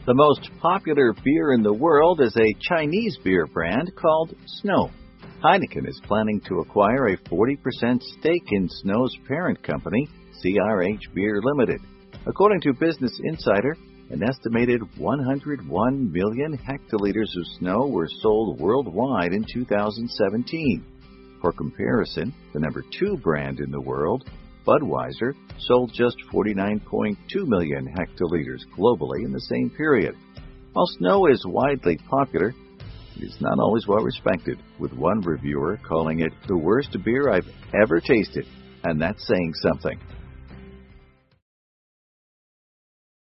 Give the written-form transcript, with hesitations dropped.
The most popular beer in the world is a Chinese beer brand called Snow. Heineken is planning to acquire a 40% stake in Snow's parent company, CRH Beer Limited. According to Business Insider, an estimated 101 million hectoliters of Snow were sold worldwide in 2017. For comparison, the number 2 brand in the world, Budweiser, sold just 49.2 million hectoliters globally in the same period. While Snow is widely popular, it is not always well respected, with one reviewer calling it the worst beer I've ever tasted, and that's saying something.